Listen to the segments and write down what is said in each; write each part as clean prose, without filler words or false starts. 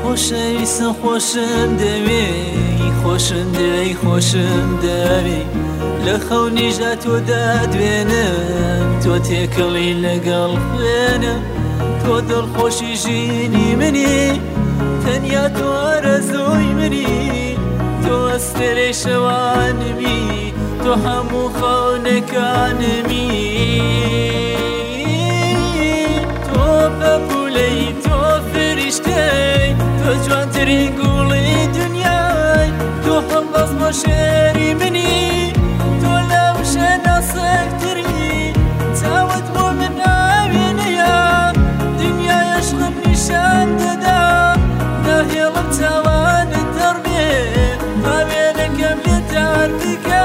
خۆشەویستم خۆشم دەوێ خۆشم دەوێ خۆشم دەوێ لە خەونیژدا تۆ دادوێنم تۆ تێکەڵی لەگەڵ خوێنم تۆ دڵخۆشی ژینی منی تەنیا تۆ ئارەزووی منی تۆ ئەستێرەی شەوانمی تۆ هەموو خەونەکانمی تۆ بەپولەی تۆ فریشتەی تۆ جوانترین گوڵی دنیای تۆ هەم بەزمە شێری منی تۆ لەو شوێنە سەکتری چاوت بۆ من ناوێنەیە دنیای عشقم نیشان دەدا ناهێڵم چاوانت دەڕبێ هاوێنەکەم لێ تار بکە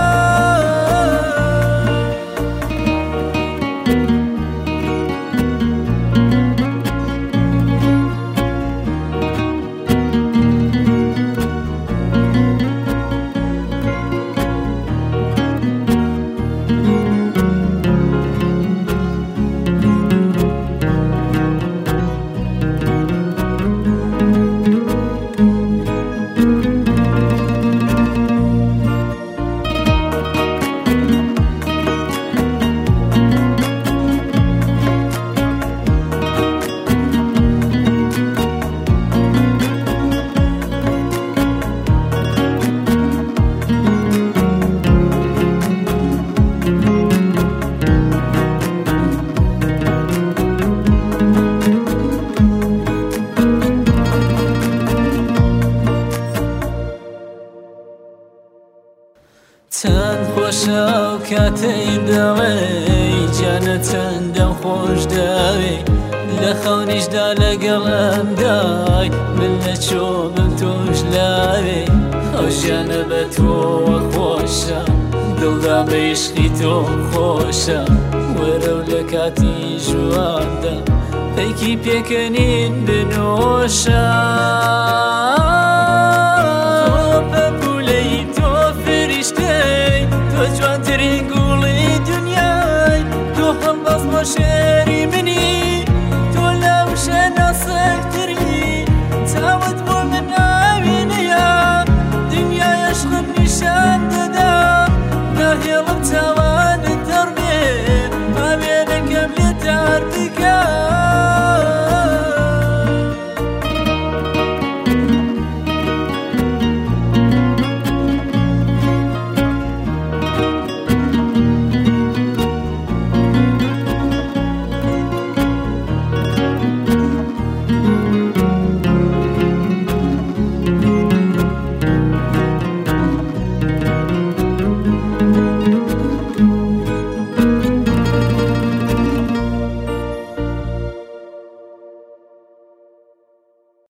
چەند خۆشە و کاتەی دەڵێی جانە چەندەم خۆش داوێ لە خەونیشدا لەگەڵەمدای من لە چۆمم تۆش لاوێ ئەو ژیانە بە تۆوە خۆشە دڵدا بە عیشقی تۆ خۆشە وەرە و لە کاتی ژواندا پەیکی پێکەنین بنۆشە تۆ جوانترین گوڵی دنیای تۆ هەم بەزمە شێری منی تۆ لەو شوێنە سەکتری چاوت بۆ من ناوێنەیە دنیای عشقم نیشان دەدا ناهێڵم چاوانت دەڕبێ هاوێنەکەم لێ تار بکە